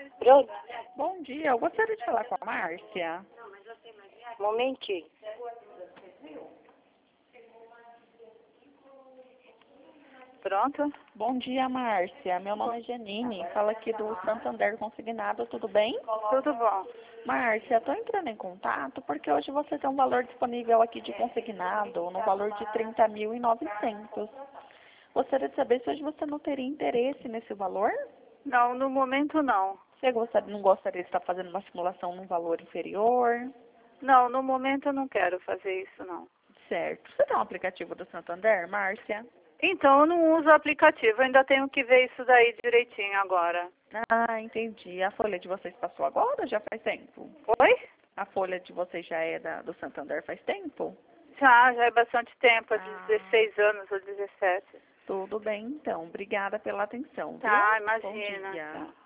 Pronto? Bom dia, eu gostaria de falar com a Márcia. Momentinho. Pronto? Bom dia, Márcia. Meu nome é Janine, falo aqui do Santander Consignado, tudo bem? Tudo bom. Márcia, estou entrando em contato porque hoje você tem um valor disponível aqui de consignado no valor de 30.900. Gostaria de saber se hoje você não teria interesse nesse valor? Não, no momento não. Você não gostaria de estar fazendo uma simulação num valor inferior? Não, no momento eu não quero fazer isso não. Certo. Você tem um aplicativo do Santander, Márcia? Então eu não uso o aplicativo, ainda tenho que ver isso daí direitinho agora. Ah, entendi. A folha de vocês passou agora ou já faz tempo? Oi? A folha de vocês já é do Santander faz tempo? Já é bastante tempo, há Ah, 16 anos ou 17. tudo bem então. Obrigada pela atenção, viu? Tá, Bom imagina. dia. Tá.